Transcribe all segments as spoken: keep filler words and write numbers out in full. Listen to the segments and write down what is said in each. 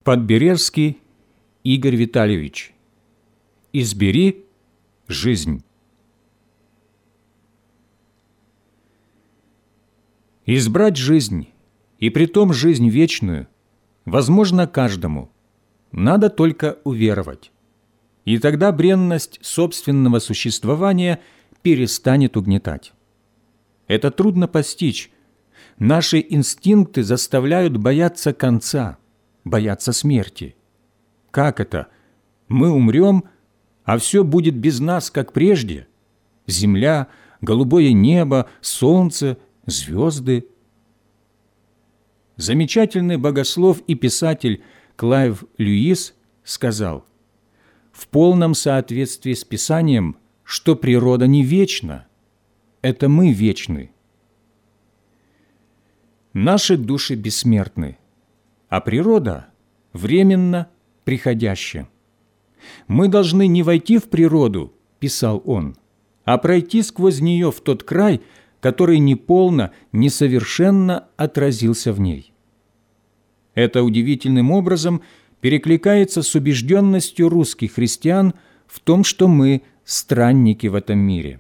Подберезский Игорь Витальевич. Избери жизнь. Избрать жизнь, и притом жизнь вечную, возможно каждому. Надо только уверовать. И тогда бренность собственного существования перестанет угнетать. Это трудно постичь. Наши инстинкты заставляют бояться конца, бояться смерти. Как это? Мы умрем, а все будет без нас, как прежде. Земля, голубое небо, солнце, звезды. Замечательный богослов и писатель Клайв Льюис сказал: в полном соответствии с Писанием, что природа не вечна, это мы вечны. Наши души бессмертны, а природа временно приходящая. Мы должны не войти в природу, писал он, а пройти сквозь нее в тот край, который неполно, несовершенно отразился в ней. Это удивительным образом перекликается с убежденностью русских христиан в том, что мы странники в этом мире.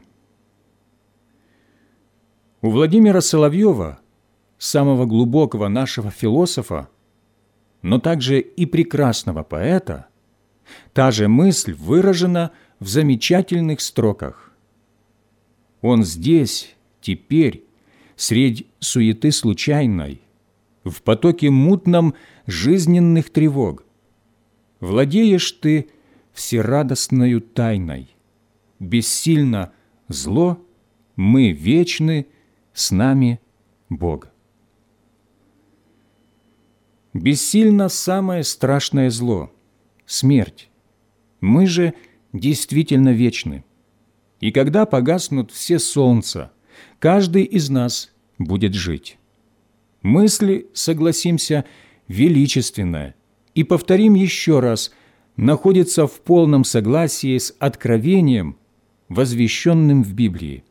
У Владимира Соловьева, самого глубокого нашего философа, но также и прекрасного поэта, та же мысль выражена в замечательных строках. Он здесь, теперь, средь суеты случайной, в потоке мутном жизненных тревог, владеешь ты всерадостною тайной. Бессильно зло, мы вечны, с нами Бог. Бессильно самое страшное зло – смерть. Мы же действительно вечны. И когда погаснут все солнца, каждый из нас будет жить. Мысли, согласимся, величественная, и повторим еще раз, находится в полном согласии с откровением, возвещенным в Библии.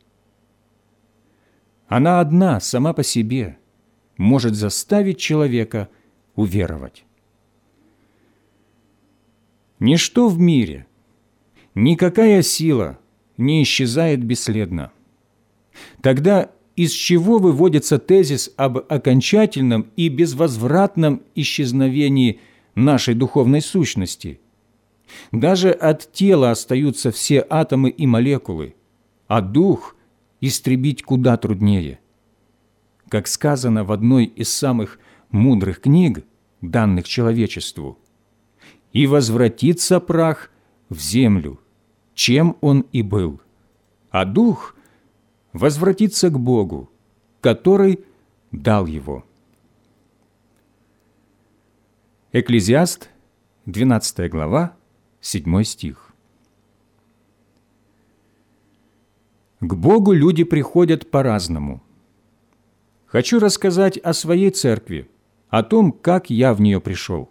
Она одна, сама по себе, может заставить человека уверовать. Ничто в мире, никакая сила не исчезает бесследно. Тогда из чего выводится тезис об окончательном и безвозвратном исчезновении нашей духовной сущности? Даже от тела остаются все атомы и молекулы, а дух истребить куда труднее. Как сказано в одной из самых мудрых книг, данных человечеству, «И возвратится прах в землю, чем он и был, а дух возвратится к Богу, который дал его». Экклезиаст, двенадцатая глава, седьмой стих. К Богу люди приходят по-разному. Хочу рассказать о своей церкви, о том, как я в нее пришел.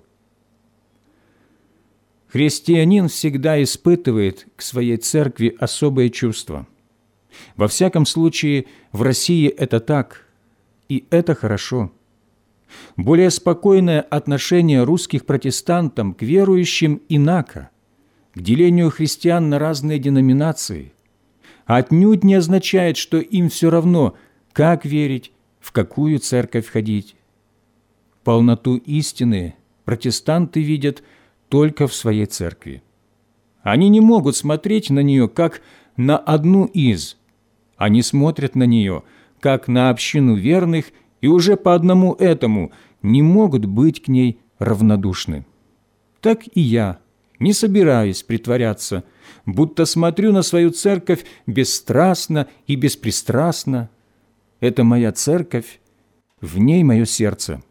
Христианин всегда испытывает к своей церкви особое чувство. Во всяком случае, в России это так, и это хорошо. Более спокойное отношение русских протестантам к верующим инако, к делению христиан на разные деноминации, отнюдь не означает, что им все равно, как верить, в какую церковь ходить. Полноту истины протестанты видят только в своей церкви. Они не могут смотреть на нее, как на одну из. Они смотрят на нее, как на общину верных, и уже по одному этому не могут быть к ней равнодушны. Так и я не собираюсь притворяться, будто смотрю на свою церковь бесстрастно и беспристрастно. Это моя церковь, в ней мое сердце.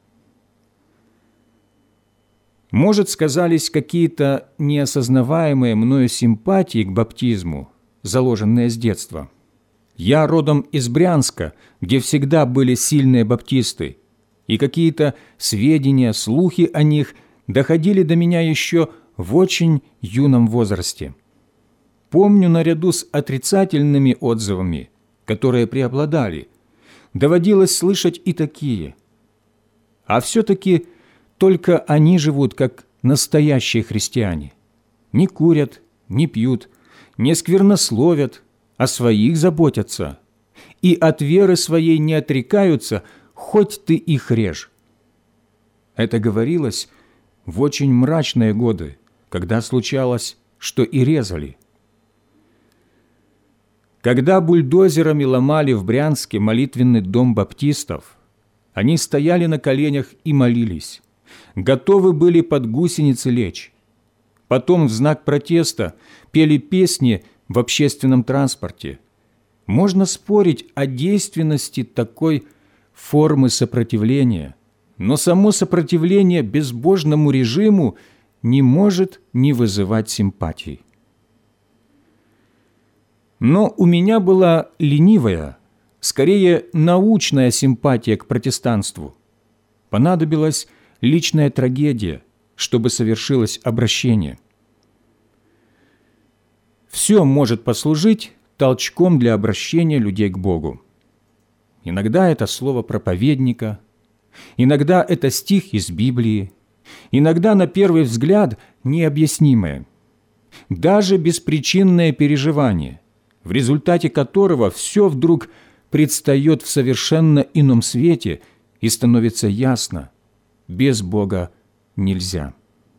Может, сказались какие-то неосознаваемые мною симпатии к баптизму, заложенные с детства. Я родом из Брянска, где всегда были сильные баптисты, и какие-то сведения, слухи о них доходили до меня еще в очень юном возрасте. Помню, наряду с отрицательными отзывами, которые преобладали, доводилось слышать и такие. А все-таки только они живут как настоящие христиане. Не курят, не пьют, не сквернословят, о своих заботятся, и от веры своей не отрекаются, хоть ты их режь. Это говорилось в очень мрачные годы, когда случалось, что и резали. Когда бульдозерами ломали в Брянске молитвенный дом баптистов, они стояли на коленях и молились, готовы были под гусеницы лечь. Потом в знак протеста пели песни в общественном транспорте. Можно спорить о действенности такой формы сопротивления, но само сопротивление безбожному режиму не может не вызывать симпатий. Но у меня была ленивая, скорее научная симпатия к протестанству. Понадобилась личная трагедия, чтобы совершилось обращение. Все может послужить толчком для обращения людей к Богу. Иногда это слово проповедника, иногда это стих из Библии, иногда, на первый взгляд, необъяснимое. Даже беспричинное переживание, в результате которого все вдруг предстает в совершенно ином свете и становится ясно: без Бога нельзя.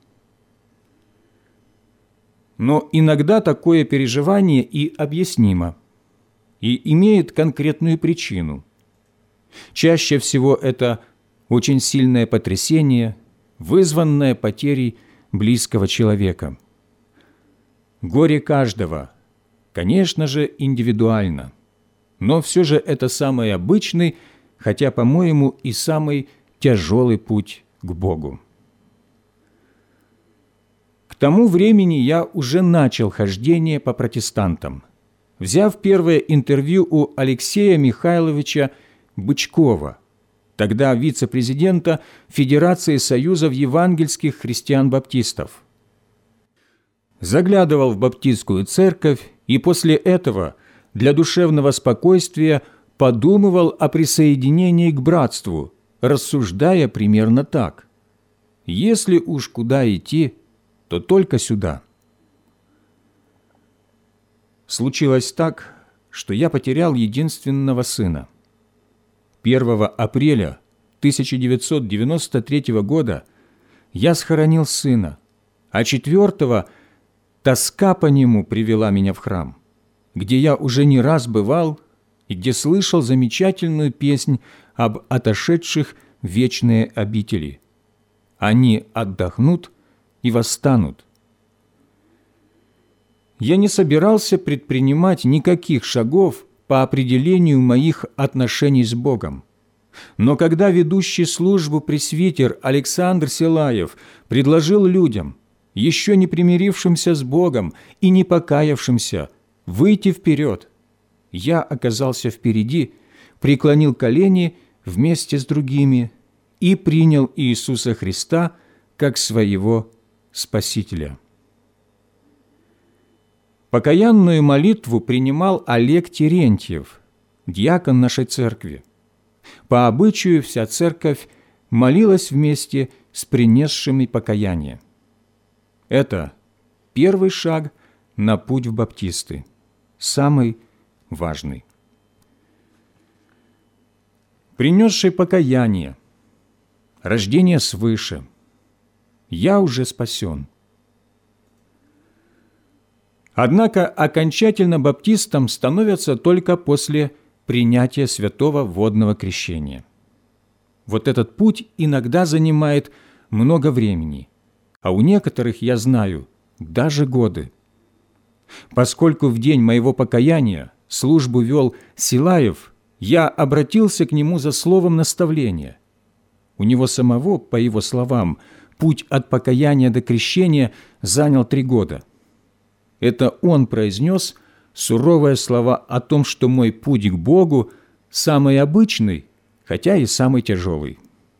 Но иногда такое переживание и объяснимо, и имеет конкретную причину. Чаще всего это очень сильное потрясение, вызванное потерей близкого человека. Горе каждого, конечно же, индивидуально, но все же это самый обычный, хотя, по-моему, и самый тяжелый путь к Богу. К тому времени я уже начал хождение по протестантам, взяв первое интервью у Алексея Михайловича Бычкова, тогда вице-президента Федерации Союзов евангельских христиан-баптистов. Заглядывал в баптистскую церковь и после этого для душевного спокойствия подумывал о присоединении к братству, рассуждая примерно так: если уж куда идти, то только сюда. Случилось так, что я потерял единственного сына. первого апреля тысяча девятьсот девяносто третьего года я схоронил сына, а четвертого тоска по нему привела меня в храм, где я уже не раз бывал и где слышал замечательную песнь об отошедших в вечные обители. Они отдохнут и восстанут. Я не собирался предпринимать никаких шагов по определению моих отношений с Богом. Но когда ведущий службу пресвитер Александр Силаев предложил людям, еще не примирившимся с Богом и не покаявшимся, выйти вперед, я оказался впереди, преклонил колени вместе с другими и принял Иисуса Христа как своего Спасителя. Покаянную молитву принимал Олег Терентьев, диакон нашей церкви. По обычаю вся церковь молилась вместе с принесшими покаяние. Это первый шаг на путь в баптисты, самый важный. Принесший покаяние, рождение свыше, я уже спасен. Однако окончательно баптистом становятся только после принятия святого водного крещения. Вот этот путь иногда занимает много времени, а у некоторых, я знаю, даже годы. Поскольку в день моего покаяния службу вел Силаев, я обратился к нему за словом наставления. У него самого, по его словам, путь от покаяния до крещения занял три года. Это он произнес суровые слова о том, что мой путь к Богу самый обычный, хотя и самый тяжелый.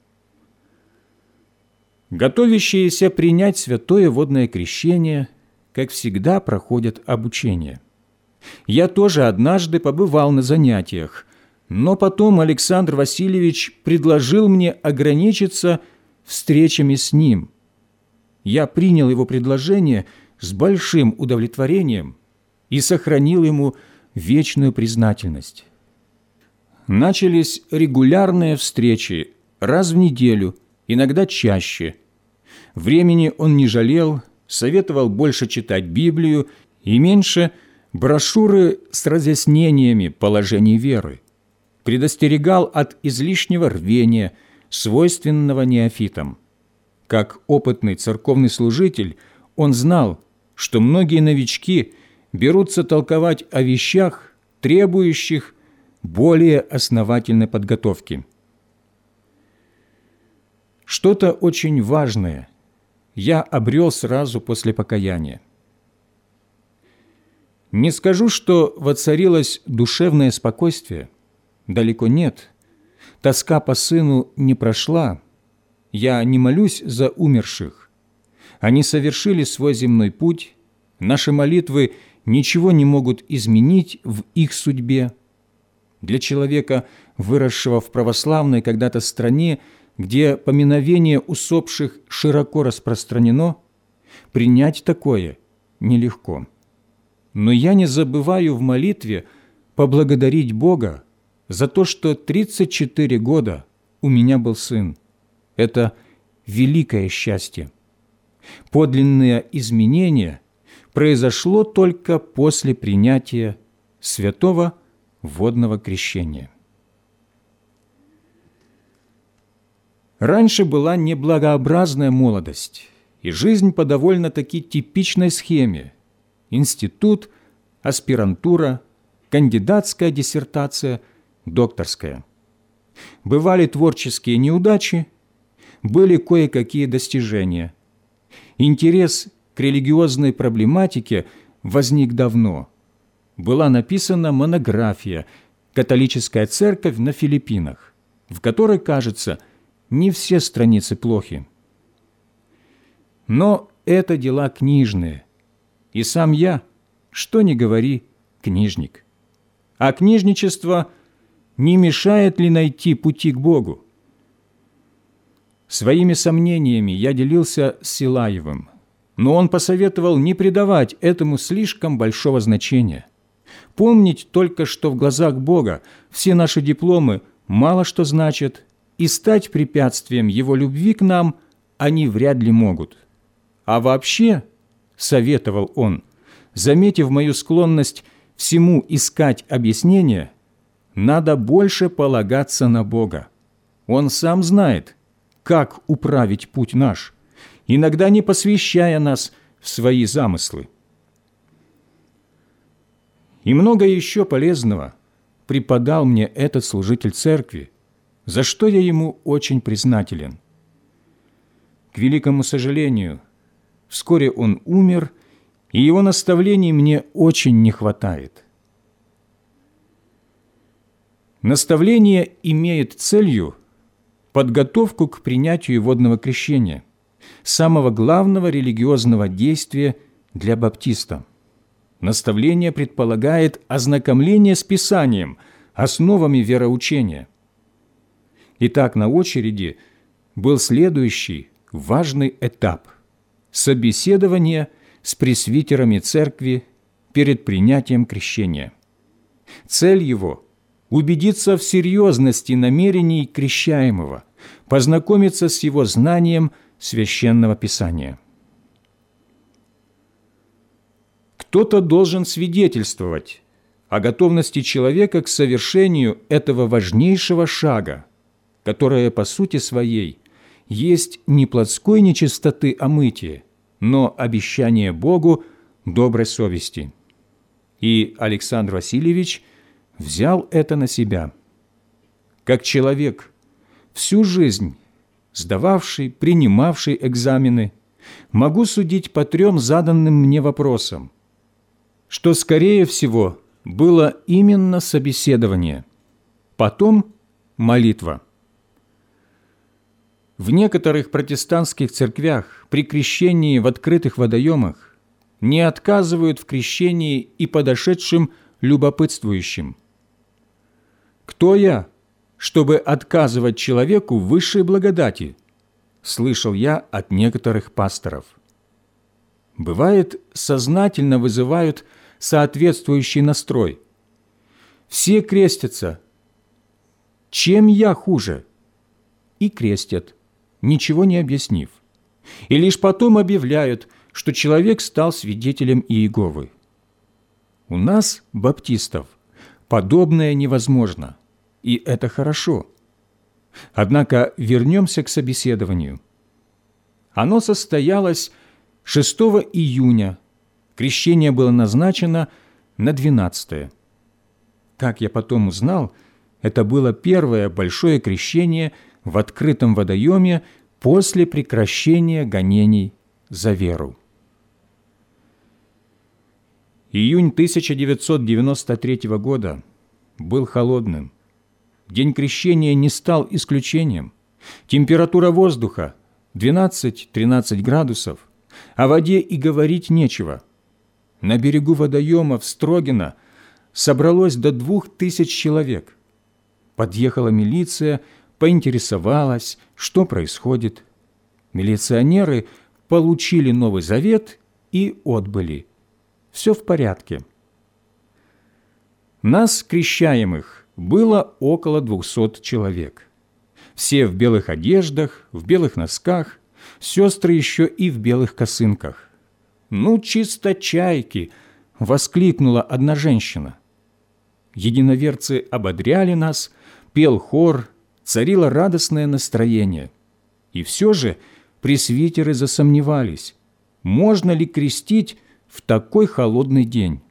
Готовящиеся принять святое водное крещение, как всегда, проходят обучение. Я тоже однажды побывал на занятиях, но потом Александр Васильевич предложил мне ограничиться встречами с Ним. Я принял Его предложение с большим удовлетворением и сохранил Ему вечную признательность. Начались регулярные встречи раз в неделю, иногда чаще. Времени он не жалел, советовал больше читать Библию и меньше брошюры с разъяснениями положений веры. Предостерегал от излишнего рвения, свойственного неофитам. Как опытный церковный служитель, он знал, что многие новички берутся толковать о вещах, требующих более основательной подготовки. Что-то очень важное я обрел сразу после покаяния. Не скажу, что воцарилось душевное спокойствие. Далеко нет. Тоска по сыну не прошла. Я не молюсь за умерших. Они совершили свой земной путь. Наши молитвы ничего не могут изменить в их судьбе. Для человека, выросшего в православной когда-то стране, где поминовение усопших широко распространено, принять такое нелегко. Но я не забываю в молитве поблагодарить Бога за то, что тридцать четыре года у меня был сын. Это великое счастье. Подлинное изменение произошло только после принятия святого водного крещения. Раньше была неблагообразная молодость, и жизнь по довольно-таки типичной схеме: институт, аспирантура, кандидатская диссертация, докторская. Бывали творческие неудачи, были кое-какие достижения. Интерес к религиозной проблематике возник давно. Была написана монография «Католическая церковь на Филиппинах», в которой, кажется, не все страницы плохи. Но это дела книжные, и сам я, что ни говори, книжник. А книжничество не мешает ли найти пути к Богу? Своими сомнениями я делился с Силаевым, но он посоветовал не придавать этому слишком большого значения. Помнить только, что в глазах Бога все наши дипломы мало что значат, и стать препятствием Его любви к нам они вряд ли могут. А вообще, советовал он, заметив мою склонность всему искать объяснения, надо больше полагаться на Бога. Он сам знает, как управить путь наш, иногда не посвящая нас в свои замыслы. И много еще полезного преподал мне этот служитель церкви, за что я ему очень признателен. К великому сожалению, вскоре он умер, и его наставлений мне очень не хватает. Наставление имеет целью подготовку к принятию водного крещения, самого главного религиозного действия для баптиста. Наставление предполагает ознакомление с Писанием, основами вероучения. Итак, на очереди был следующий важный этап – собеседование с пресвитерами церкви перед принятием крещения. Цель его – убедиться в серьезности намерений крещаемого, познакомиться с его знанием Священного Писания. Кто-то должен свидетельствовать о готовности человека к совершению этого важнейшего шага, которое по сути своей есть не плотской нечистоты омытие, но обещание Богу доброй совести. И Александр Васильевич взял это на себя. Как человек, всю жизнь сдававший, принимавший экзамены, могу судить по трем заданным мне вопросам, что, скорее всего, было именно собеседование, потом молитва. В некоторых протестантских церквях при крещении в открытых водоемах не отказывают в крещении и подошедшим любопытствующим. Кто я, чтобы отказывать человеку в высшей благодати? слышал я от некоторых пасторов. Бывает, сознательно вызывают соответствующий настрой. Все крестятся. Чем я хуже? И крестят, ничего не объяснив. И лишь потом объявляют, что человек стал свидетелем Иеговы. У нас, баптистов, подобное невозможно, и это хорошо. Однако вернемся к собеседованию. Оно состоялось шестого июня, крещение было назначено на двенадцатое. Как я потом узнал, это было первое большое крещение в открытом водоеме после прекращения гонений за веру. Июнь тысяча девятьсот девяносто третьего года был холодным. День крещения не стал исключением. Температура воздуха двенадцать-тринадцать градусов, о воде и говорить нечего. На берегу водоема в Строгино собралось до двух тысяч человек. Подъехала милиция, поинтересовалась, что происходит. Милиционеры получили Новый Завет и отбыли. Все в порядке. Нас, крещаемых, было около двухсот человек. Все в белых одеждах, в белых носках, сестры еще и в белых косынках. «Ну, чисто чайки!» — воскликнула одна женщина. Единоверцы ободряли нас, пел хор, царило радостное настроение. И все же пресвитеры засомневались, можно ли крестить в такой холодный день.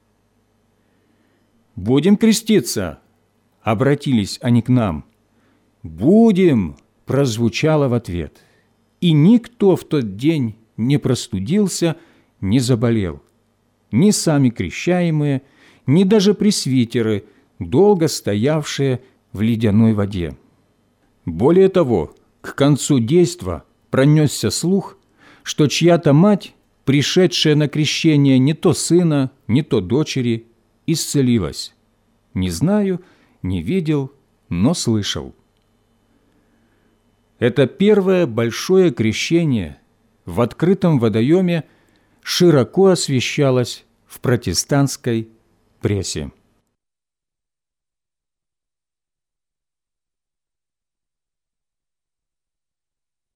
«Будем креститься?» — обратились они к нам. «Будем!» — прозвучало в ответ. И никто в тот день не простудился, не заболел. Ни сами крещаемые, ни даже пресвитеры, долго стоявшие в ледяной воде. Более того, к концу действа пронесся слух, что чья-то мать, пришедшая на крещение не то сына, не то дочери, исцелилась. Не знаю, не видел, но слышал. Это первое большое крещение в открытом водоеме широко освещалось в протестантской прессе.